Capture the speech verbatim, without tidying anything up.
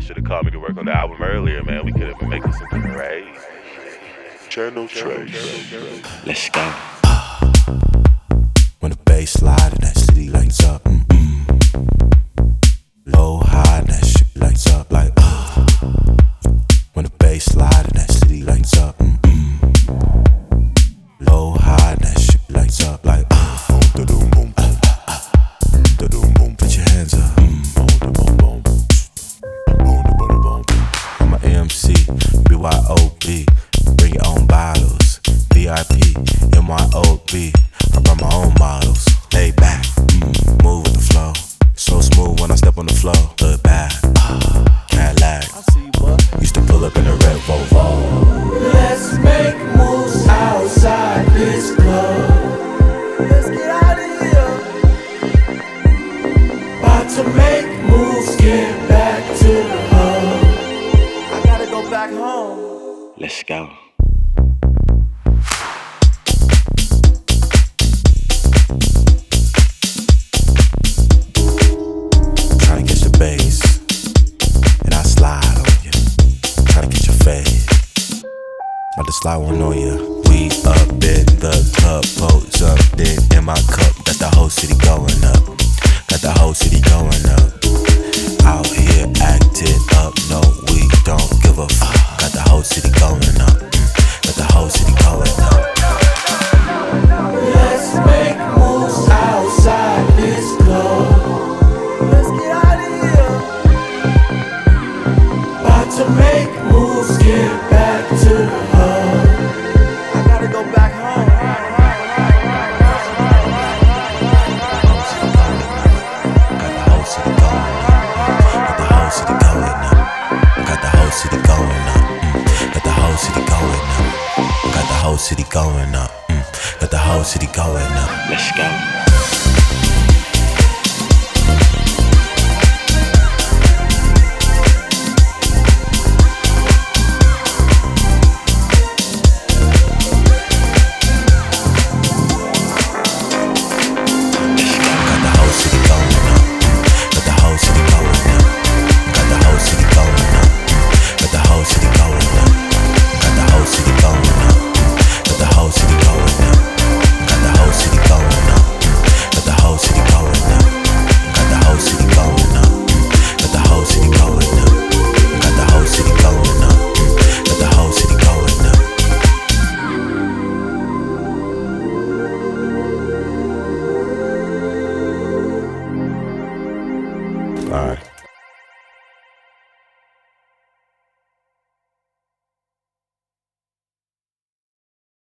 should have called me to work on the album earlier, man. We could have been making some crazy. Channel Trace. Let's go. When the bass slide and that city lights up, mm-mm. Low, high, and that shit lights up like uh. When the bass slide and that city lights up, mm-mm. Low, high, and that shit lights up like uh. Boom, da-doom, boom, boom, da-doom, boom. Put your hands up, mm. Boom, da-boom, boom, boom, da-boom, boom. I'm a M C, B Y O B. Bring your own bottles, V I P, M Y O B. I brought my own models, lay back, mm, move with the flow. So smooth when I step on the floor. Look back, uh, Cadillac. Used to pull up in a red Volvo. Let's make moves outside this club. Let's get out of here. About to make moves, get back to the hub. I gotta go back home. Let's go. Tryna catch the bass, and I slide on you. Tryna catch your fade, about to slide one on you. We up in the club, boats up there in my cup. Got the whole city going up, got the whole city going up. Out here acting up, no we don't give a fuck. Got the whole city going up, got the whole city going up. Let's make moves outside this club. Let's get out of here. About to make moves, get back to the hub. I gotta go back home. Got the whole city going up, got the whole city going up. Got the whole city going up, mm. Got the whole city going up. Got the whole city going up, mm. Got the whole city going up. Let's go. All right.